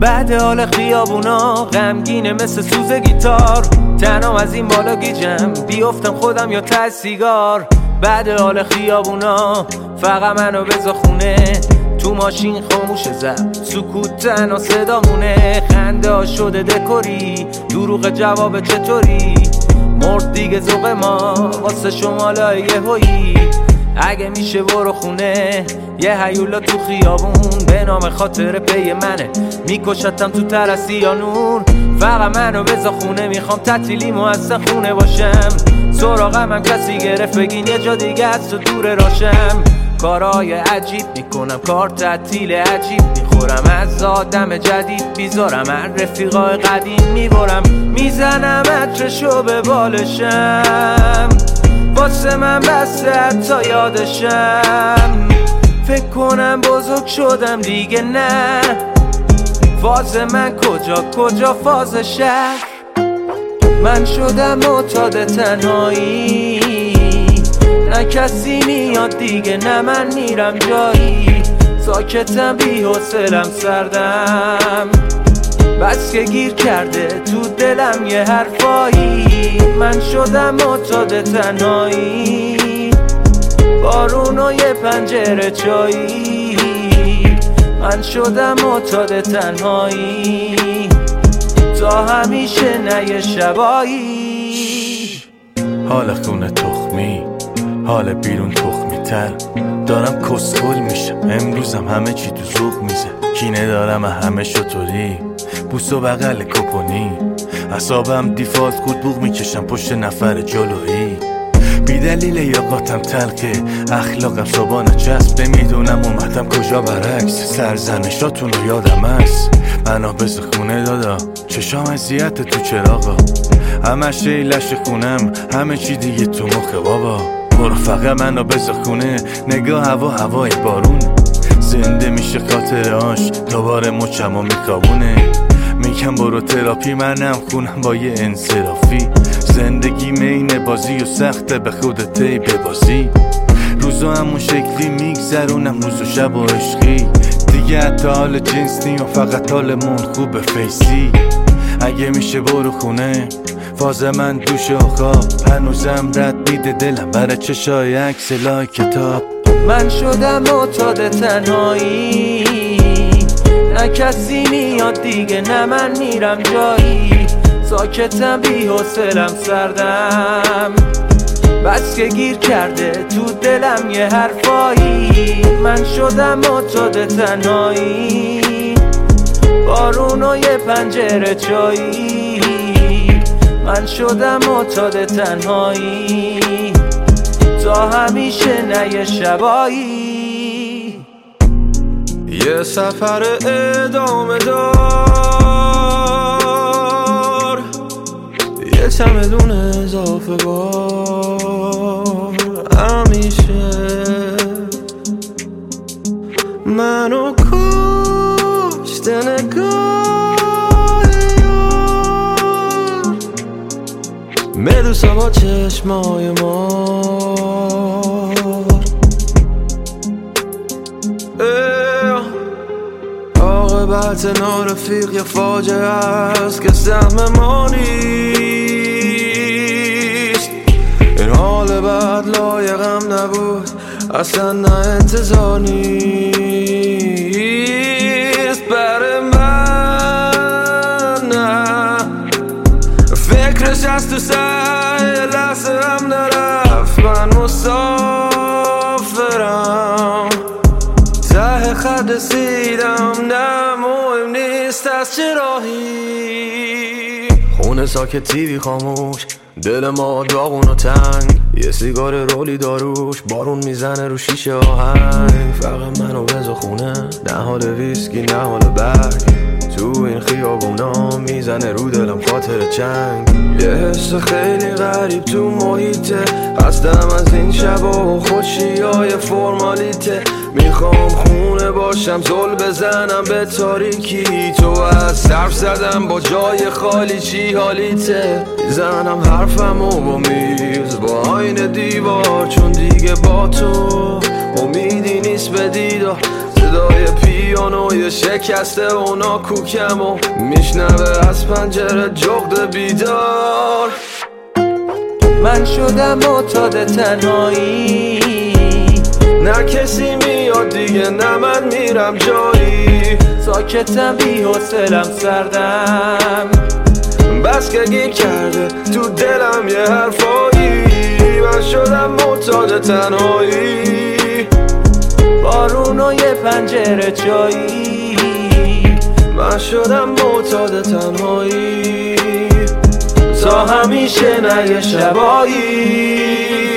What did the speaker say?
بعد حال خیابونا غمگینه مثل سوز گیتار، تنم از این بالا گیجم بیفتم خودم یا ته سیگار. بعد حال خیابونا فقط منو بذار خونه، تو ماشین خاموش زد سکوت تنها صدامونه. خنده ها شده دکوری، دروغ جواب چطوری، مرد دیگه ذوق ما واسه شمالای یهویی. اگه میشه برو خونه، یه هیولا تو خیابون به نام خاطر پی منه، میکشتم تو ترسی یا نور. فقط منو بذار خونه، میخوام تعطیلیمو از خونه باشم. سراغم هم کسی گرفت بگین یه جا دیگه از تو دور راشم. کارهای عجیب میکنم، کار تعطیل عجیب میخورم، از آدم جدید بیزارم، هر رفیقای قدیم میبرم، میزنم عطرشو به بالشم، واسه من بسته حتی یادشم. فکر کنم بزرگ شدم دیگه، نه فاز من کجا فاز شهر. من شدم معتاد تنهایی، نه کسی میاد دیگه، نه من میرم جایی. ساکتم بی حوصلم سردم، بس که گیر کرده تو دلم یه حرفایی. من شدم معتاد تنهایی، بارون و یه پنجره چایی. من شدم معتاد تنهایی، تا همیشه نه یه شبایی. حال خونه تخمی، حال بیرون تخمی تر، دارم کسخل میشم امروزم، همه چی تو ذوق میزه. کینه دارم همه شطوری، بوس و بغل کپونی، اعصابم دیفالت خود بوق میکشم پشت نفر جلویی. بی دلیل یاقاتم تلقه، اخلاقم صبانه چسب، نمیدونم اومدم کجا برعکس. سرزنشاتون رو یادم هست، منو بذار خونه دادا، چشام اذیت تو چراغا، همش ایلش خونم، همه چی دیگه تو مخه بابا. برو فقط منو بذار خونه، نگاه هوای بارون، زنده میشه خاطرهاش، دوباره مچمو میخوابونه. میگم برو تراپی، منم خونم با یه انصرافی. زندگی مین بازی و سخته، به خودت ببازی. روزا همون شکلی میگذرونم، روز و شب و عشقی، دیگه حتی حال جنس نیم، فقط حالمون خوبه فیسی. اگه میشه برو خونه، فاز من دوش و خواب، هنوزم رد میده دلم برای چشای عکس لای کتاب. من شدم معتاد تنهایی، نه کسی میاد دیگه، نه من میرم جایی. ساکتم بی حوصلم سردم، بس که گیر کرده تو دلم یه حرفایی. من شدم معتاد تنهایی، بارون و یه پنجره چایی. من شدم معتاد تنهایی، تا همیشه نه یه شبایی. یه سفر ادامه دار، یه چمدون اضافه بار، همیشه منو کشته نگاه یار، مدوسا با چشمای مار. عاقبت نارفیق یه فاجعه است که سهم ما نیست. این حال بعد لایقم نبود، اصلا نه انتظار نیست برای من. نه فکرش از تو سر لحظه هم نرفت، من مسافرم ته خط رسیدم، نه مهم نیست از چه راهی. خونه ساکت، تیوی خاموش، دل ما داغون و تنگ، یه سیگار رولی داروش، بارون میزنه رو شیشه آهنگ. فقط منو بذار خونه، نه حال ویسکی نه حال برگ، تو این خیابونا میزنه رو دلم خاطر چنگ. یه حس خیلی غریب تو محیطه، خستم از این شبا و خوشیای فرمالیته. میخوام خونه باشم، زل بزنم به تاریکی، تو از صرف زدم با جای خالی، چی حالیته؟ میزنم حرفمو با میز، با آینه دیوار، چون دیگه با تو امیدی نیست به دیدار. صدای پیانو پیانوی شکسته اونا کوکم و میشنوه از پنجره جغد بیدار. من شدم معتاد تنهایی، نه کسی میاد دیگه نه من میرم جایی. ساکتم بی حوصله‌ام سردم، بس که گیر کرده تو دلم یه حرفایی. من شدم معتاد تنهایی، بارون و یه پنجره چایی. من شدم معتاد تنهایی تا همیشه نه یه شبایی.